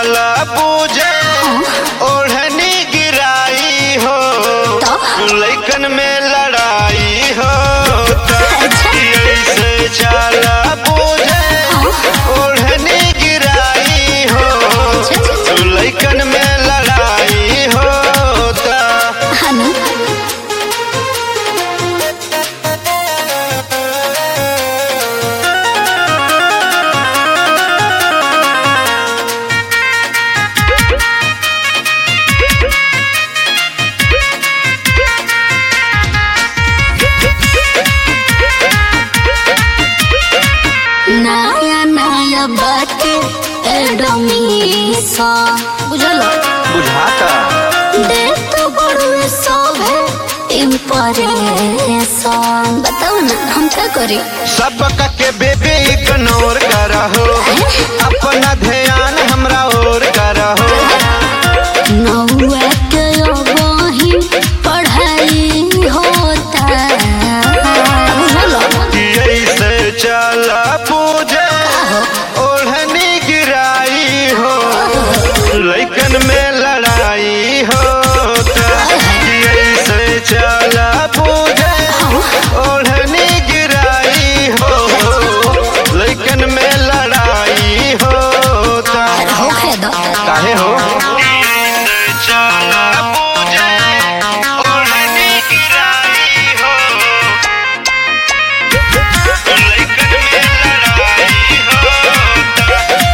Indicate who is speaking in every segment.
Speaker 1: चला पूजे ओढ़नी गिराई हो लइकन में लड़ाई हो ऐसे चला पूजे ओढ़नी गिराई हो लइकन में लड़ाई हो
Speaker 2: नया नया बाटे एडमिशन बुझलो
Speaker 1: बुझाता
Speaker 2: देख तो बड़ू सब है इम्प्रेशन बताओ ना हम क्या करें
Speaker 1: सब के बेबी इग्नोर करहो अपना ध्यान हमरा और करहो
Speaker 2: नौआ के वही पढ़ाई होता बुझलो
Speaker 1: ऐसे चला पूजे ओढ़नी गिराई हो लइकन में लड़ाई होता ऐसे चला पूजे ओढ़नी गिराई हो लइकन में लड़ाई होता काहे हो चला पूजे ओढ़नी गिराई हो लइकन में लड़ाई होता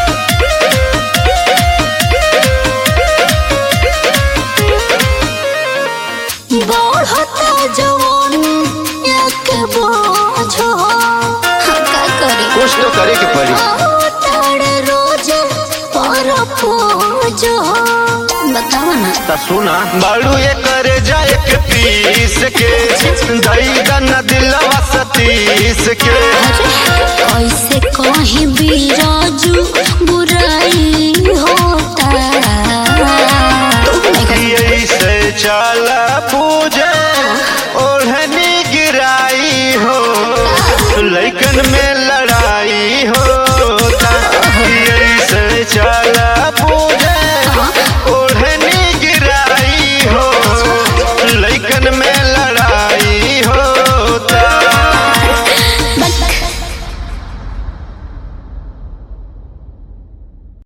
Speaker 2: बढ़ता जवान एक बोझो हम क्या करें
Speaker 1: कुछ तो करे के पड़ी
Speaker 2: ताड़ रोज पर पूजो बताओ ना
Speaker 1: ता सुना बालू ये करे जाए के पीस के दई दना दिलवा सतीस के
Speaker 2: कैसे कहीं भी राजू बुराई हो